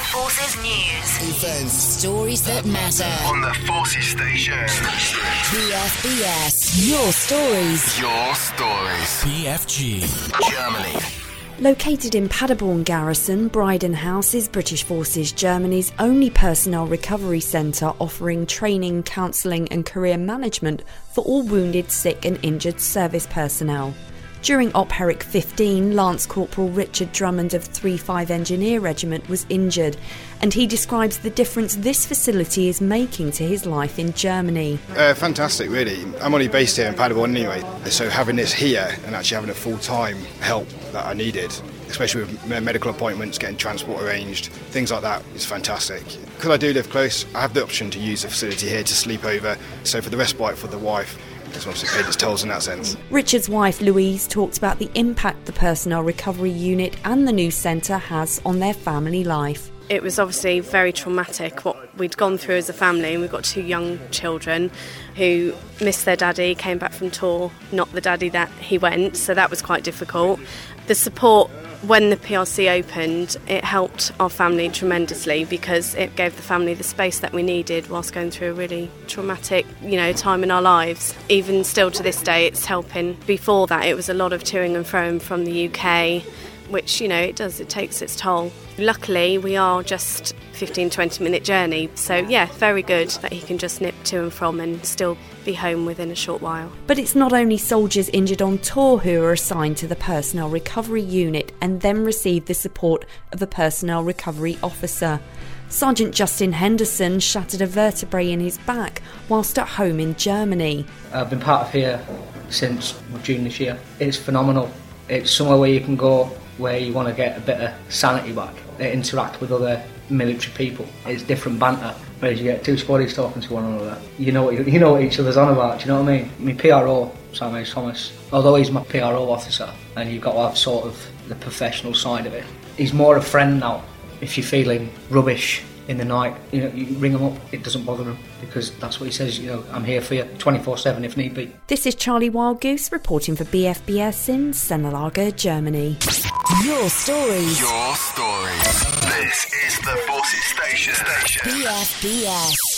Forces News. Events. Stories that matter. On the Forces Station. BFBS. Your stories. Your stories. BFG. Germany. Located in Paderborn Garrison, Bryden House is British Forces Germany's only personnel recovery centre offering training, counselling and career management for all wounded, sick and injured service personnel. During Op Herrick 15, Lance Corporal Richard Drummond of 3-5 Engineer Regiment was injured, and he describes the difference this facility is making to his life in Germany. Fantastic, really. I'm only based here in Paderborn anyway, so having this here and actually having a full-time help that I needed, especially with medical appointments, getting transport arranged, things like that, is fantastic. Because I do live close, I have the option to use the facility here to sleep over, so for the respite for the wife, it's obviously paid its tolls in that sense. Richard's wife Louise talked about the impact the personnel recovery unit and the new centre has on their family life. It was obviously very traumatic what we'd gone through as a family, and we've got 2 young children who missed their daddy, came back from tour, not the daddy that he went, so that was quite difficult. The support when the PRC opened, it helped our family tremendously because it gave the family the space that we needed whilst going through a really traumatic, time in our lives. Even still to this day, it's helping. Before that, it was a lot of toing and froing from the UK, which, it takes its toll. Luckily, we are just 15-20 minute journey, so yeah, very good that he can just nip to and from and still be home within a short while. But it's not only soldiers injured on tour who are assigned to the personnel recovery unit and then receive the support of a personnel recovery officer. Sergeant Justin Henderson shattered a vertebrae in his back whilst at home in Germany. I've been part of here since June this year. It's phenomenal. It's somewhere where you can go where you want to get a bit of sanity back, interact with other military people. It's different banter, whereas you get 2 squaddies talking to one another. You know what each other's on about, do you know what I mean? My PRO, Sam Hayes Thomas, although he's my PRO officer, and you've got to have sort of the professional side of it, he's more a friend now. If you're feeling rubbish in the night, you ring him up, it doesn't bother him, because that's what he says, I'm here for you 24/7 if need be. This is Charlie Wildgoose reporting for BFBS in Sennelager, Germany. Your stories. Your stories. This is the Forces Station. BFBS.